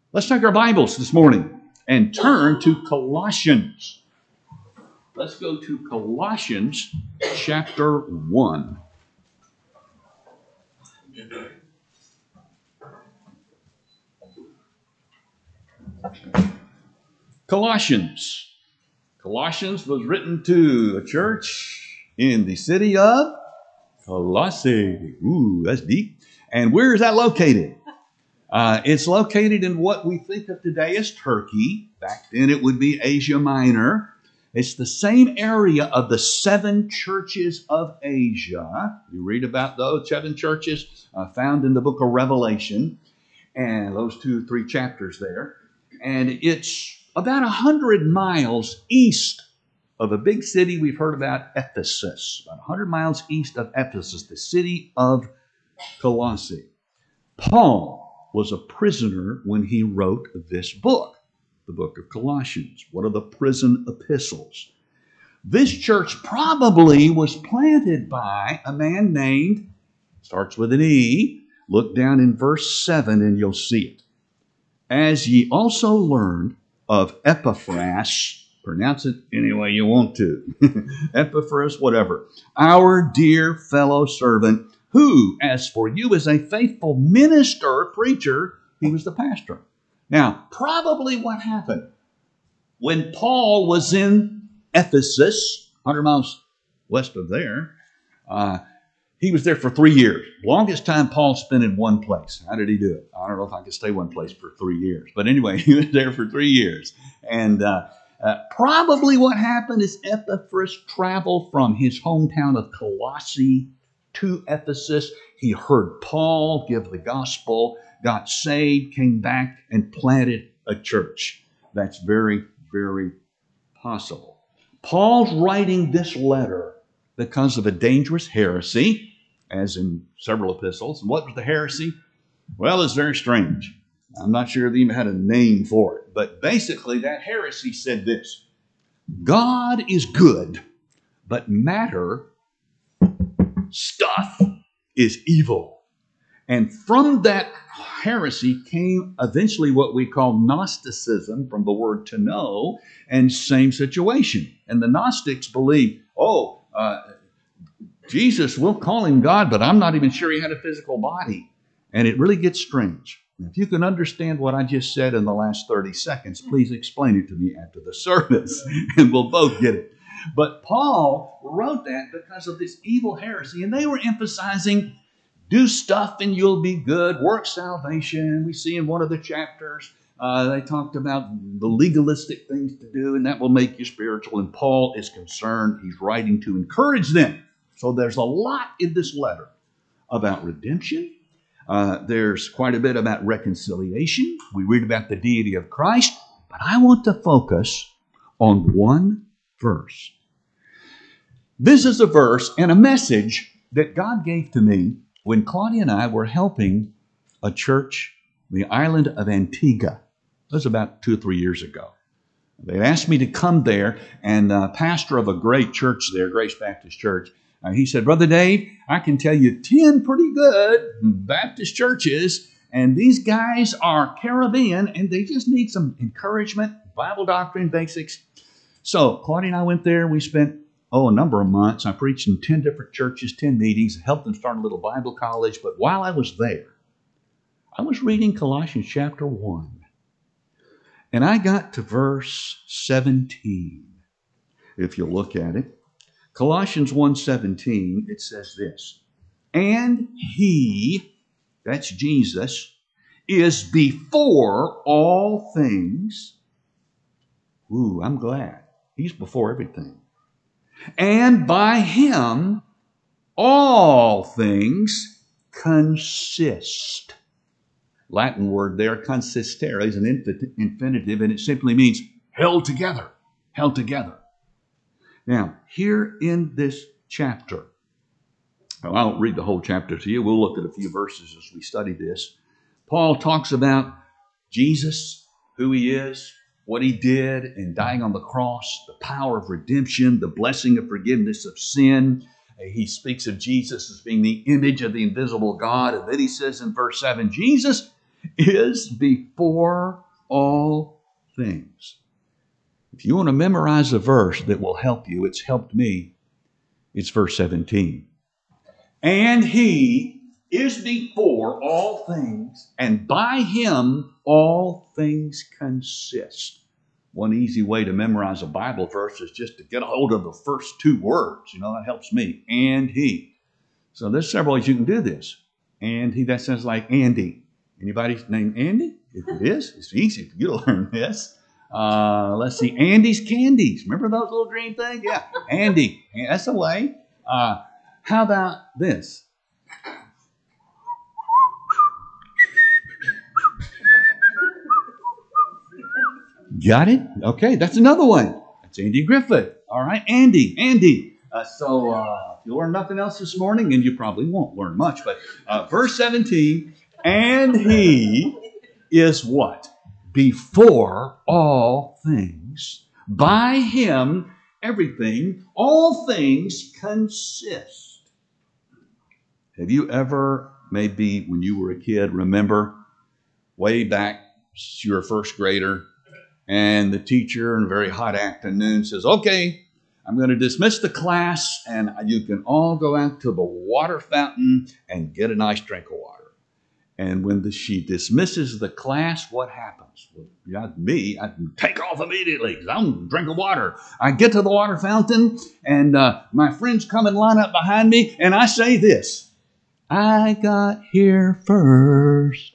Let's take our Bibles this morning and turn to Colossians. Let's go to Colossians chapter 1. Colossians. Colossians was written to a church in the city of Colossae. Ooh, that's deep. And where is that located? It's located in what we think of today as Turkey. Back then it would be Asia Minor. It's the same area of the 7 churches of Asia. You read about those 7 churches found in the book of Revelation, and those 2 or 3 chapters there. And it's about 100 miles east of a big city we've heard about, Ephesus. About 100 miles east of Ephesus, the city of Colossae. Paul was a prisoner when he wrote this book, the book of Colossians, one of the prison epistles. This church probably was planted by a man named, starts with an E, look down in verse 7 and you'll see it. As ye also learned of Epaphras, pronounce it any way you want to, Epaphras, whatever, our dear fellow servant, who, as for you, is a faithful minister, preacher. He was the pastor. Now, probably what happened when Paul was in Ephesus, 100 miles west of there, he was there for 3 years. Longest time Paul spent in one place. How did he do it? I don't know if I could stay one place for 3 years. But anyway, he was there for 3 years. And probably what happened is Epaphras traveled from his hometown of Colossae to Ephesus. He heard Paul give the gospel, got saved, came back, and planted a church. That's very, very possible. Paul's writing this letter because of a dangerous heresy, as in several epistles. And what was the heresy? Well, it's very strange. I'm not sure they even had a name for it. But basically, that heresy said this: God is good, but matter, stuff, is evil. And from that heresy came eventually what we call Gnosticism, from the word to know, and same situation. And the Gnostics believe, Jesus, we'll call him God, but I'm not even sure he had a physical body. And it really gets strange. If you can understand what I just said in the last 30 seconds, please explain it to me after the service, and we'll both get it. But Paul wrote that because of this evil heresy, and they were emphasizing, do stuff and you'll be good, work salvation. We see in one of the chapters, they talked about the legalistic things to do, and that will make you spiritual. And Paul is concerned. He's writing to encourage them. So there's a lot in this letter about redemption. There's quite a bit about reconciliation. We read about the deity of Christ, but I want to focus on one verse. This is a verse and a message that God gave to me when Claudia and I were helping a church, the island of Antigua. That was about 2 or 3 years ago. They asked me to come there, and pastor of a great church there, Grace Baptist Church, he said, Brother Dave, I can tell you 10 pretty good Baptist churches, and these guys are Caribbean, and they just need some encouragement, Bible doctrine, basics. So Claudia and I went there. We spent, a number of months. I preached in 10 different churches, 10 meetings, helped them start a little Bible college. But while I was there, I was reading Colossians chapter 1, and I got to verse 17. If you look at it, Colossians 1:17, it says this: and he, that's Jesus, is before all things. Ooh, I'm glad. He's before everything. And by him, all things consist. Latin word there, consistere, is an infinitive, and it simply means held together, held together. Now, here in this chapter, well, I won't read the whole chapter to you. We'll look at a few verses as we study this. Paul talks about Jesus, who he is, what he did in dying on the cross, the power of redemption, the blessing of forgiveness of sin. He speaks of Jesus as being the image of the invisible God. And then he says in verse 7, Jesus is before all things. If you want to memorize a verse that will help you, it's helped me. It's verse 17. And He is before all things, and by Him all things consist. One easy way to memorize a Bible verse is just to get a hold of the first two words. That helps me. And He. So there's several ways you can do this. And He, that sounds like Andy. Anybody named Andy? If it is, it's easy for you to learn this. Let's see, Andy's Candies. Remember those little green things? Yeah, Andy. That's the way. How about this? Got it? Okay, that's another one. That's Andy Griffith. All right, Andy. So if you learn nothing else this morning, and you probably won't learn much, but verse 17, and He is what? Before all things. By Him, everything, all things consist. Have you ever, maybe when you were a kid, remember way back, you were a first grader, and the teacher in a very hot afternoon says, okay, I'm going to dismiss the class, and you can all go out to the water fountain and get a nice drink of water. And when she dismisses the class, what happens? Well, me, I take off immediately because I'm drinking water. I get to the water fountain, and my friends come and line up behind me, and I say this: I got here first.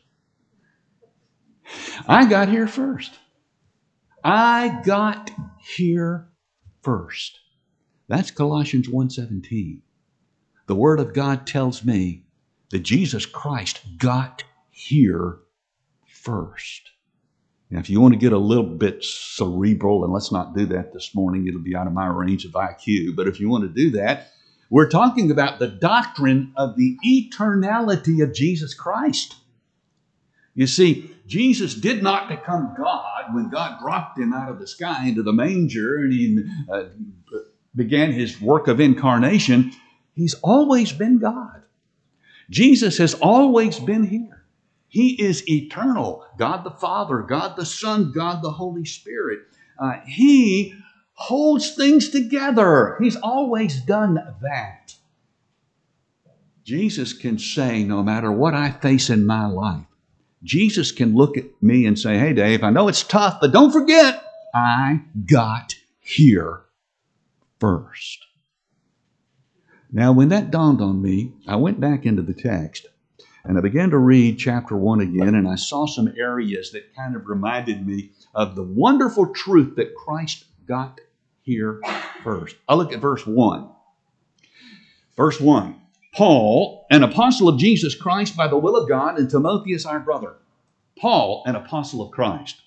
I got here first. I got here first. That's Colossians 1:17. The Word of God tells me that Jesus Christ got here first. Now, if you want to get a little bit cerebral, and let's not do that this morning, it'll be out of my range of IQ, but if you want to do that, we're talking about the doctrine of the eternality of Jesus Christ. You see, Jesus did not become God when God dropped Him out of the sky into the manger and He began His work of incarnation. He's always been God. Jesus has always been here. He is eternal. God the Father, God the Son, God the Holy Spirit. He holds things together. He's always done that. Jesus can say, no matter what I face in my life, Jesus can look at me and say, hey, Dave, I know it's tough, but don't forget, I got here first. Now, when that dawned on me, I went back into the text and I began to read chapter 1 again, and I saw some areas that kind of reminded me of the wonderful truth that Christ got here first. I'll look at verse 1. Verse 1, Paul, an apostle of Jesus Christ by the will of God, and Timotheus our brother. Paul, an apostle of Christ.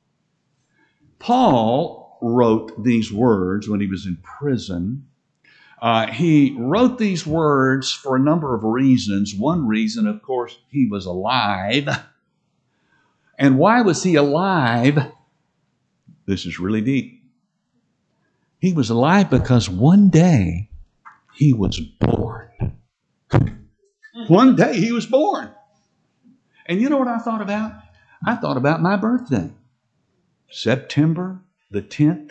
Paul wrote these words when he was in prison. He wrote these words for a number of reasons. One reason, of course, he was alive. And why was he alive? This is really deep. He was alive because one day he was born. One day he was born. And you know what I thought about? I thought about my birthday. September the 10th,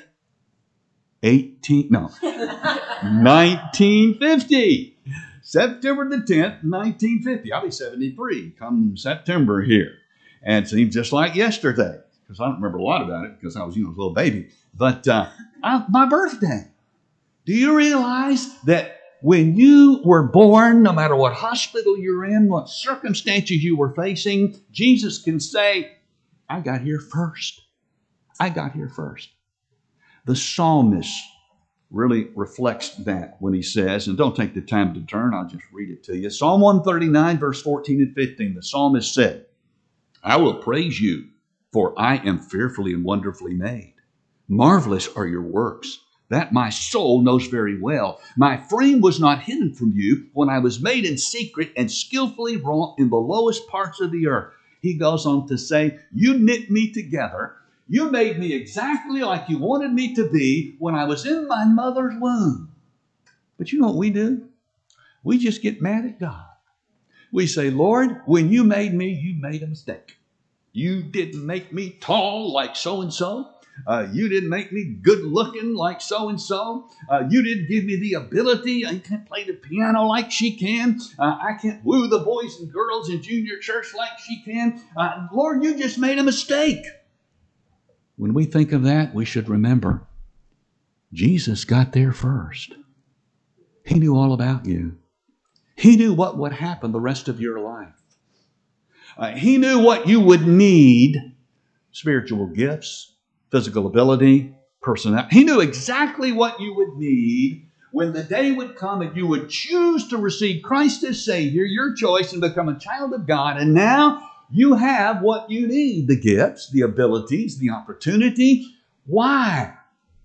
1950. September the 10th, 1950. I'll be 73 come September here. And it seems just like yesterday, because I don't remember a lot about it because I was, a little baby. But my birthday. Do you realize that when you were born, no matter what hospital you're in, what circumstances you were facing, Jesus can say, I got here first. I got here first. The psalmist really reflects that when he says, and don't take the time to turn, I'll just read it to you. Psalm 139, verse 14 and 15, the psalmist said, I will praise you, for I am fearfully and wonderfully made. Marvelous are your works, that my soul knows very well. My frame was not hidden from you when I was made in secret and skillfully wrought in the lowest parts of the earth. He goes on to say, you knit me together. You made me exactly like you wanted me to be when I was in my mother's womb. But you know what we do? We just get mad at God. We say, Lord, when you made me, you made a mistake. You didn't make me tall like so-and-so. You didn't make me good looking like so-and-so. You didn't give me the ability. I can't play the piano like she can. I can't woo the boys and girls in junior church like she can. Lord, you just made a mistake. When we think of that, we should remember Jesus got there first. He knew all about you. He knew what would happen the rest of your life. He knew what you would need: spiritual gifts, physical ability, personality. He knew exactly what you would need when the day would come and you would choose to receive Christ as Savior, your choice, and become a child of God. And now you have what you need: the gifts, the abilities, the opportunity. Why?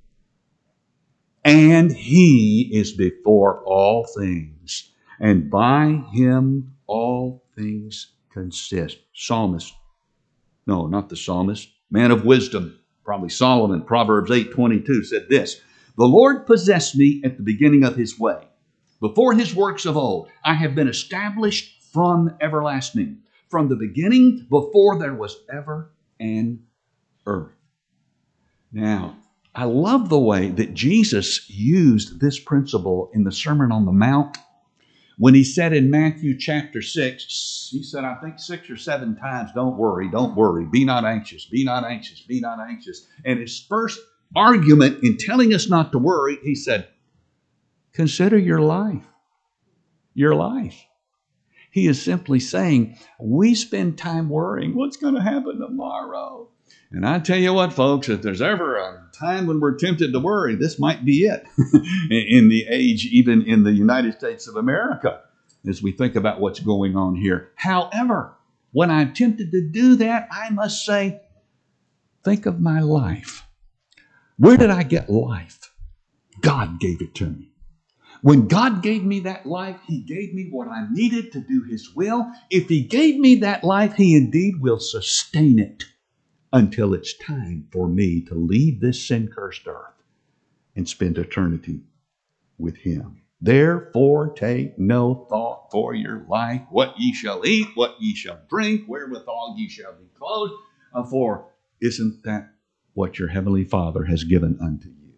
And He is before all things, and by Him all things consist. Psalmist. No, not the psalmist. Man of wisdom, probably Solomon, Proverbs 8:22 said this: "The Lord possessed me at the beginning of His way. Before His works of old, I have been established from everlasting, from the beginning, before there was ever an earth." Now, I love the way that Jesus used this principle in the Sermon on the Mount when He said in Matthew chapter 6, He said, I think 6 or 7 times, don't worry, be not anxious, be not anxious, be not anxious. And His first argument in telling us not to worry, He said, consider your life. Your life. He is simply saying, we spend time worrying, what's going to happen tomorrow? And I tell you what, folks, if there's ever a time when we're tempted to worry, this might be it in the age, even in the United States of America, as we think about what's going on here. However, when I'm tempted to do that, I must say, think of my life. Where did I get life? God gave it to me. When God gave me that life, He gave me what I needed to do His will. If He gave me that life, He indeed will sustain it until it's time for me to leave this sin-cursed earth and spend eternity with Him. Therefore, take no thought for your life, what ye shall eat, what ye shall drink, wherewithal ye shall be clothed. For isn't that what your Heavenly Father has given unto you?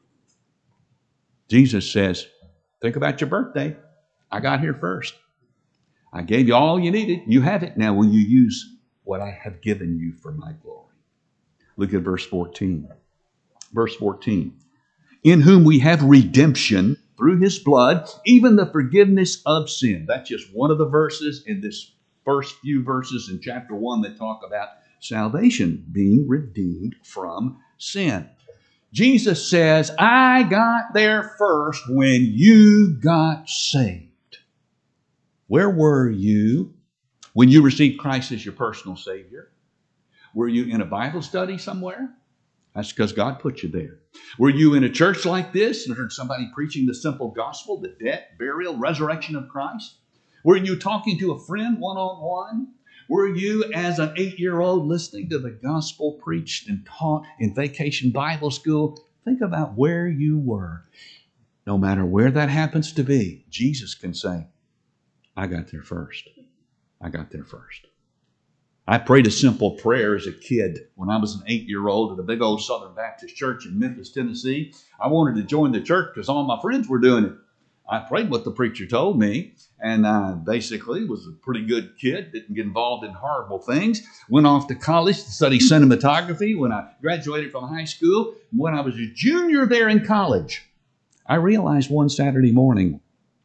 Jesus says, think about your birthday. I got here first. I gave you all you needed. You have it. Now will you use what I have given you for my glory? Look at verse 14. Verse 14. In whom we have redemption through His blood, even the forgiveness of sin. That's just one of the verses in this first few verses in chapter 1 that talk about salvation, being redeemed from sin. Jesus says, I got there first when you got saved. Where were you when you received Christ as your personal Savior? Were you in a Bible study somewhere? That's because God put you there. Were you in a church like this and heard somebody preaching the simple gospel, the death, burial, resurrection of Christ? Were you talking to a friend one-on-one? Were you, as an 8-year-old, listening to the gospel preached and taught in Vacation Bible School? Think about where you were. No matter where that happens to be, Jesus can say, I got there first. I got there first. I prayed a simple prayer as a kid when I was an 8-year-old at a big old Southern Baptist church in Memphis, Tennessee. I wanted to join the church because all my friends were doing it. I prayed what the preacher told me, and I basically was a pretty good kid, didn't get involved in horrible things. Went off to college to study cinematography when I graduated from high school. When I was a junior there in college, I realized one Saturday morning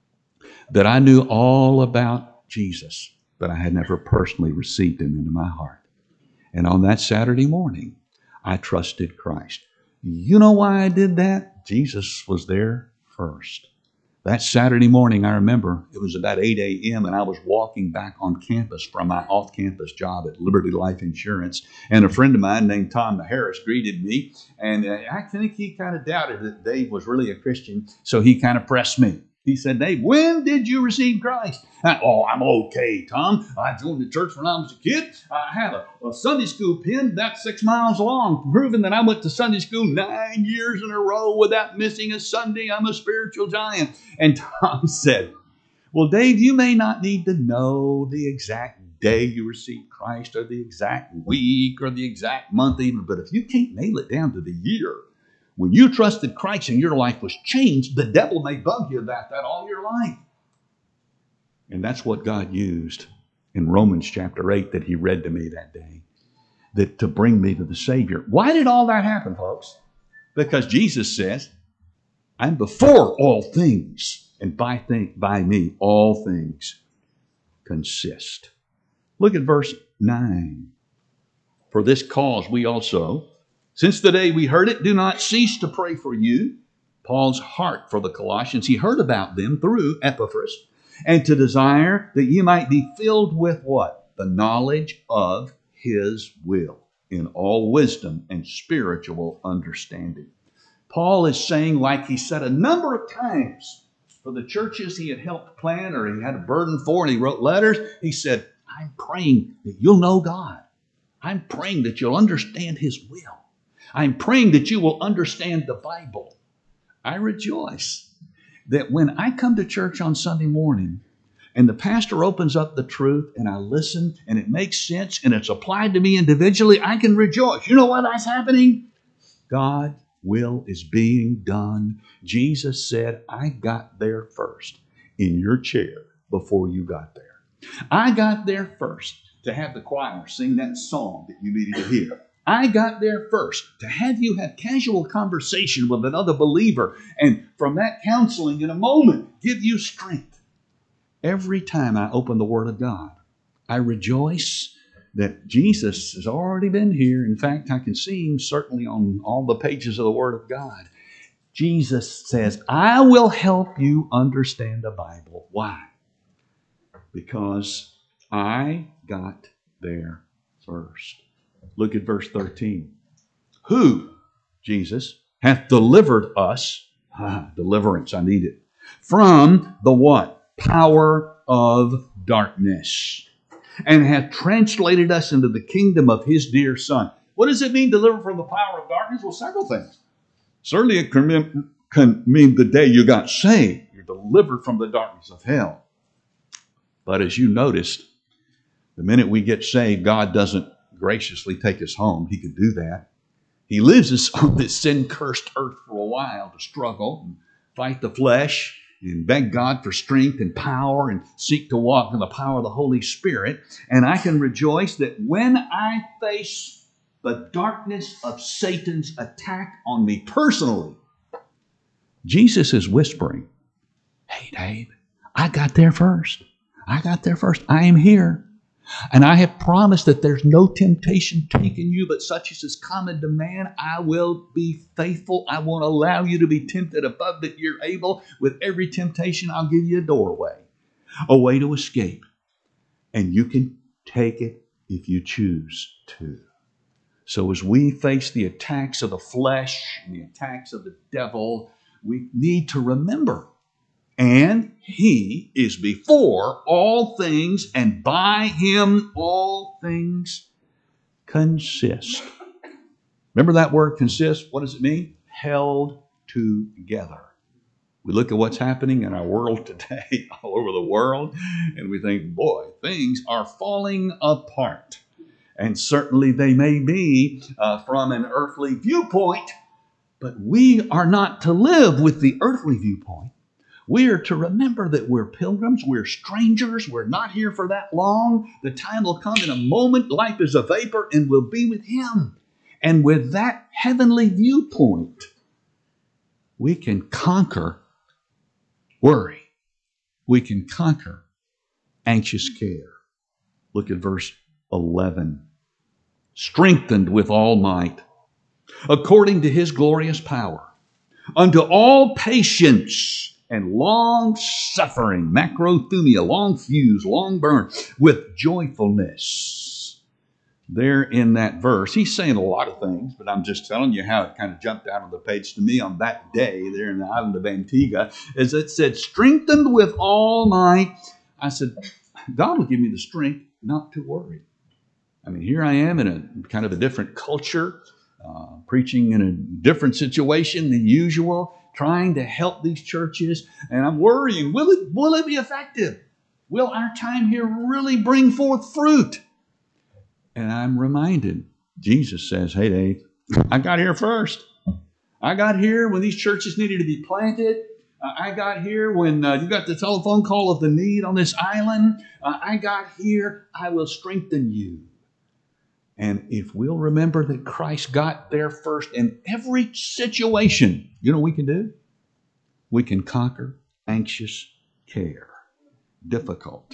that I knew all about Jesus, but I had never personally received Him into my heart. And on that Saturday morning, I trusted Christ. You know why I did that? Jesus was there first. That Saturday morning, I remember, it was about 8 a.m. and I was walking back on campus from my off-campus job at Liberty Life Insurance. And a friend of mine named Tom Harris greeted me. And I think he kind of doubted that Dave was really a Christian. So he kind of pressed me. He said, Dave, when did you receive Christ? Oh, I'm okay, Tom. I joined the church when I was a kid. I have a Sunday school pin that's 6 miles long, proving that I went to Sunday school 9 years in a row without missing a Sunday. I'm a spiritual giant. And Tom said, well, Dave, you may not need to know the exact day you received Christ or the exact week or the exact month even. But if you can't nail it down to the year, when you trusted Christ and your life was changed, the devil may bug you about that all your life. And that's what God used in Romans chapter 8 that he read to me that day, that to bring me to the Savior. Why did all that happen, folks? Because Jesus says, I'm before all things, and by me all things consist. Look at verse 9. For this cause we also, since the day we heard it, do not cease to pray for you. Paul's heart for the Colossians, he heard about them through Epaphras, and to desire that ye might be filled with what? The knowledge of his will, in all wisdom and spiritual understanding. Paul is saying, like he said a number of times for the churches he had helped plant or he had a burden for and he wrote letters, he said, I'm praying that you'll know God. I'm praying that you'll understand his will. I'm praying that you will understand the Bible. I rejoice that when I come to church on Sunday morning and the pastor opens up the truth and I listen and it makes sense and it's applied to me individually, I can rejoice. You know why that's happening? God's will is being done. Jesus said, I got there first in your chair before you got there. I got there first to have the choir sing that song that you needed to hear. I got there first to have you have casual conversation with another believer, and from that counseling in a moment give you strength. Every time I open the Word of God, I rejoice that Jesus has already been here. In fact, I can see him certainly on all the pages of the Word of God. Jesus says, I will help you understand the Bible. Why? Because I got there first. Look at verse 13. Who, Jesus, hath delivered us, deliverance, I need it, from the what? Power of darkness, and hath translated us into the kingdom of his dear Son. What does it mean, delivered from the power of darkness? Well, several things. Certainly it can mean the day you got saved. You're delivered from the darkness of hell. But as you noticed, the minute we get saved, God doesn't graciously take us home. He could do that. He leaves us on this sin-cursed earth for a while to struggle and fight the flesh and beg God for strength and power and seek to walk in the power of the Holy Spirit. And I can rejoice that when I face the darkness of Satan's attack on me personally, Jesus is whispering, hey, Dave, I got there first. I got there first. I am here. And I have promised that there's no temptation taken you, but such as is common to man. I will be faithful. I won't allow you to be tempted above that you're able. With every temptation, I'll give you a doorway, a way to escape. And you can take it if you choose to. So as we face the attacks of the flesh and the attacks of the devil, we need to remember, and he is before all things, and by him all things consist. Remember that word consist? What does it mean? Held together. We look at what's happening in our world today, all over the world, and we think, boy, things are falling apart. And certainly they may be from an earthly viewpoint, but we are not to live with the earthly viewpoint. We are to remember that we're pilgrims, we're strangers, we're not here for that long. The time will come in a moment, life is a vapor, and we'll be with him. And with that heavenly viewpoint, we can conquer worry. We can conquer anxious care. Look at verse 11. Strengthened with all might, according to his glorious power, unto all patience and long suffering, macrothumia, long fuse, long burn, with joyfulness. There in that verse, he's saying a lot of things, but I'm just telling you how it kind of jumped out on the page to me on that day there in the island of Antigua, as it said, strengthened with all might. I said, God will give me the strength not to worry. I mean, here I am in a kind of a different culture, preaching in a different situation than usual, trying to help these churches, and I'm worrying, will it be effective? Will our time here really bring forth fruit? And I'm reminded, Jesus says, hey, Dave, I got here first. I got here when these churches needed to be planted. I got here when you got the telephone call of the need on this island. I got here. I will strengthen you. And if we'll remember that Christ got there first in every situation, you know what we can do? We can conquer anxious care, difficult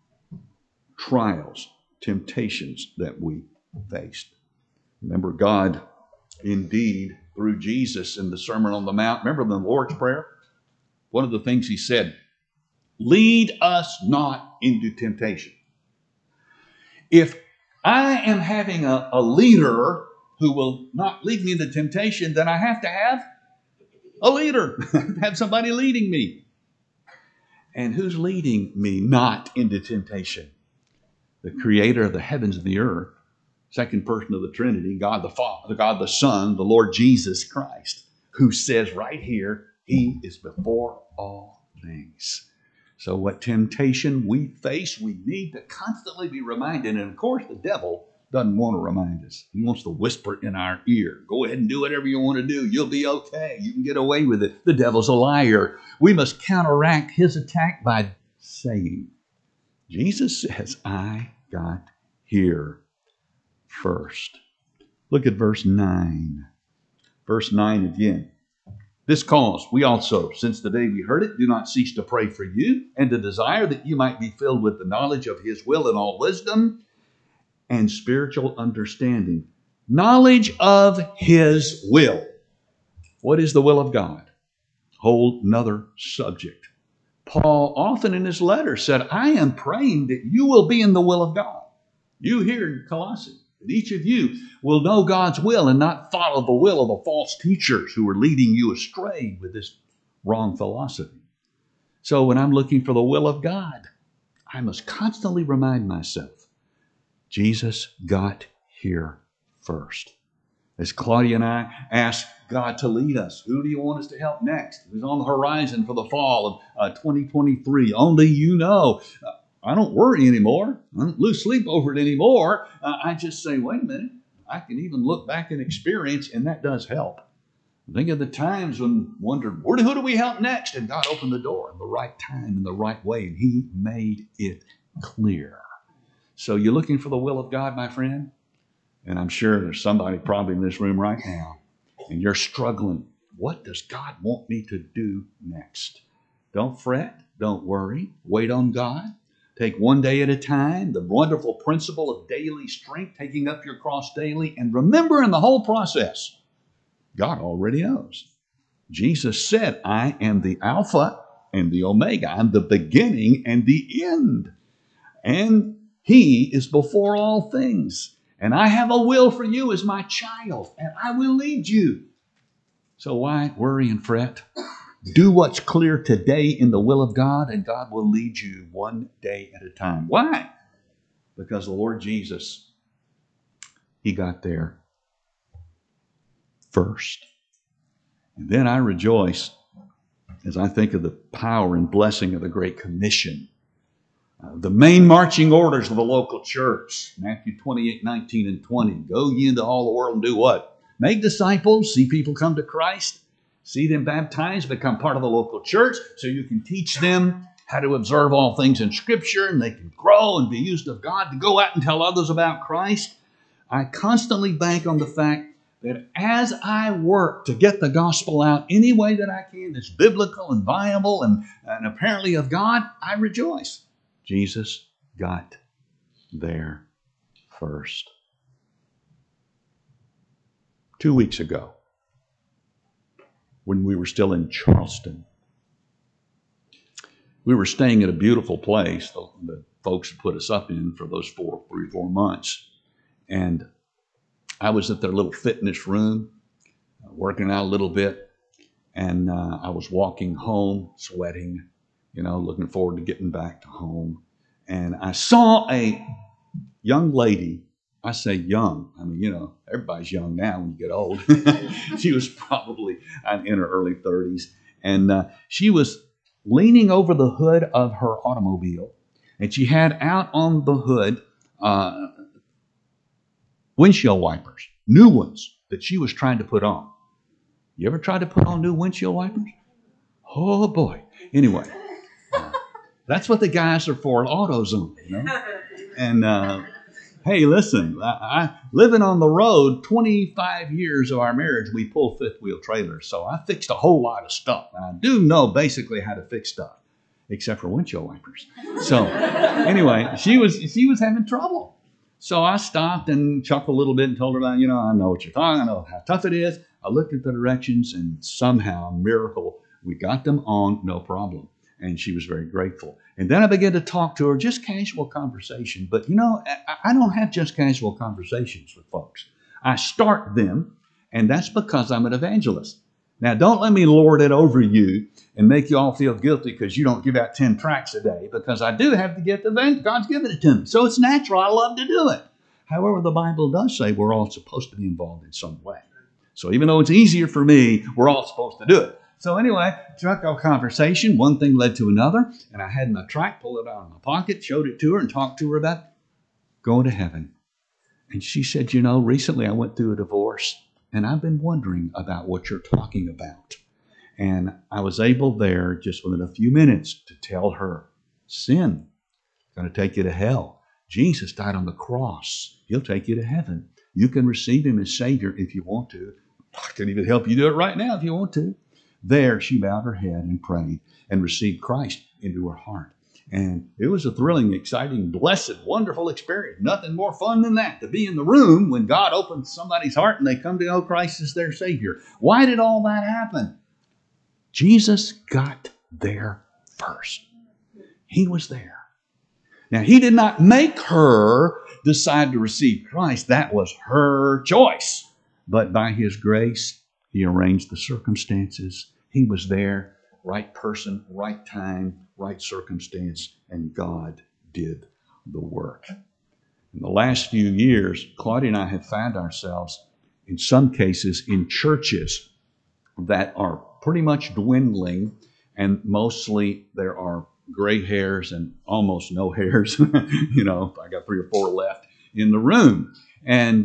trials, temptations that we faced. Remember, God indeed, through Jesus in the Sermon on the Mount, remember the Lord's Prayer? One of the things he said, lead us not into temptation. If I am having a leader who will not lead me into temptation, then I have to have a leader, have somebody leading me. And who's leading me not into temptation? The creator of the heavens and the earth, second person of the Trinity, God the Father, God the Son, the Lord Jesus Christ, who says right here, he is before all things. So what temptation we face, we need to constantly be reminded. And of course, the devil doesn't want to remind us. He wants to whisper in our ear, go ahead and do whatever you want to do. You'll be okay. You can get away with it. The devil's a liar. We must counteract his attack by saying, Jesus says, I got here first. Look at verse 9. Verse 9 again. This cause we also, since the day we heard it, do not cease to pray for you and to desire that you might be filled with the knowledge of his will and all wisdom and spiritual understanding. Knowledge of his will. What is the will of God? Whole another subject. Paul often in his letters said, I am praying that you will be in the will of God. You here in Colossae. That each of you will know God's will and not follow the will of the false teachers who are leading you astray with this wrong philosophy. So when I'm looking for the will of God, I must constantly remind myself, Jesus got here first. As Claudia and I ask God to lead us, who do you want us to help next? Who's on the horizon for the fall of 2023? Only you know. I don't worry anymore. I don't lose sleep over it anymore. I just say, wait a minute. I can even look back and experience, and that does help. Think of the times when I wondered, who do we help next? And God opened the door in the right time, in the right way, and he made it clear. So you're looking for the will of God, my friend? And I'm sure there's somebody probably in this room right now, and you're struggling. What does God want me to do next? Don't fret. Don't worry. Wait on God. Take one day at a time, the wonderful principle of daily strength, taking up your cross daily, and remember in the whole process, God already knows. Jesus said, I am the Alpha and the Omega. I'm the beginning and the end. And he is before all things. And I have a will for you as my child, and I will lead you. So why worry and fret? Do what's clear today in the will of God, and God will lead you one day at a time. Why? Because the Lord Jesus, he got there first. And then I rejoice as I think of the power and blessing of the Great Commission. The main marching orders of the local church, Matthew 28, 19, and 20. Go ye into all the world and do what? Make disciples, see people come to Christ. See them baptized, become part of the local church, so you can teach them how to observe all things in Scripture, and they can grow and be used of God to go out and tell others about Christ. I constantly bank on the fact that as I work to get the gospel out any way that I can that's biblical and viable and apparently of God, I rejoice. Jesus got there first. 2 weeks ago, when we were still in Charleston, we were staying at a beautiful place the folks put us up in for those 3 or 4 months. And I was at their little fitness room, working out a little bit. And I was walking home, sweating, looking forward to getting back to home. And I saw a young lady. I say young. I mean, everybody's young now when you get old. She was probably in her early 30s. And she was leaning over the hood of her automobile. And she had out on the hood windshield wipers, new ones that she was trying to put on. You ever tried to put on new windshield wipers? Oh boy. Anyway, that's what the guys are for, AutoZone, you know. And hey, listen, I living on the road, 25 years of our marriage, we pull fifth wheel trailers. So I fixed a whole lot of stuff. And I do know basically how to fix stuff, except for windshield wipers. So anyway, she was having trouble. So I stopped and chuckled a little bit and told her about, you know, I know what you're talking, I know how tough it is. I looked at the directions and somehow, miracle, we got them on, no problem. And she was very grateful. And then I began to talk to her, just casual conversation. But, you know, I don't have just casual conversations with folks. I start them, and that's because I'm an evangelist. Now, don't let me lord it over you and make you all feel guilty because you don't give out 10 tracts a day, because I do have the gift of evangelism. God's given it to me. So it's natural. I love to do it. However, the Bible does say we're all supposed to be involved in some way. So even though it's easier for me, we're all supposed to do it. So anyway, struck our conversation. One thing led to another, and I had my tract, pulled it out of my pocket, showed it to her, and talked to her about going to heaven. And she said, you know, recently I went through a divorce, and I've been wondering about what you're talking about. And I was able there, just within a few minutes, to tell her, sin is going to take you to hell. Jesus died on the cross. He'll take you to heaven. You can receive him as Savior if you want to. I can even help you do it right now if you want to. There, she bowed her head and prayed and received Christ into her heart. And it was a thrilling, exciting, blessed, wonderful experience. Nothing more fun than that, to be in the room when God opens somebody's heart and they come to know Christ as their Savior. Why did all that happen? Jesus got there first. He was there. Now, he did not make her decide to receive Christ. That was her choice. But by his grace, he arranged the circumstances. He was there, right person, right time, right circumstance, and God did the work. In the last few years, Claudia and I have found ourselves, in some cases, in churches that are pretty much dwindling, and mostly there are gray hairs and almost no hairs. You know, I got 3 or 4 left in the room. And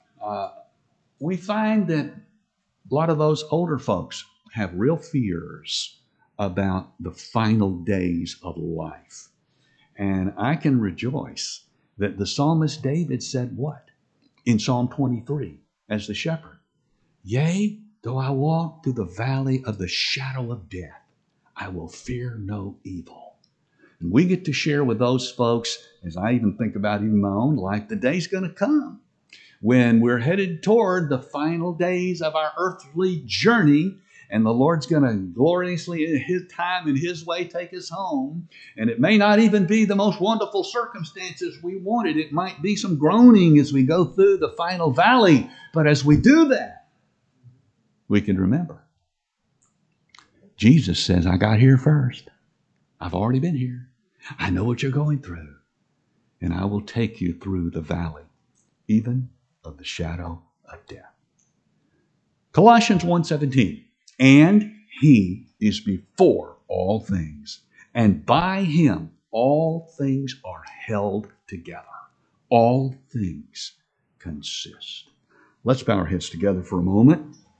we find that a lot of those older folks have real fears about the final days of life. And I can rejoice that the psalmist David said what? In Psalm 23, as the shepherd, yea, though I walk through the valley of the shadow of death, I will fear no evil. And we get to share with those folks, as I even think about even my own life, the day's going to come when we're headed toward the final days of our earthly journey, and the Lord's going to gloriously, in his time and his way, take us home. And it may not even be the most wonderful circumstances we wanted. It might be some groaning as we go through the final valley. But as we do that, we can remember, Jesus says, I got here first. I've already been here. I know what you're going through. And I will take you through the valley, even of the shadow of death. Colossians 1:17, and he is before all things, and by him all things are held together. All things consist. Let's bow our heads together for a moment.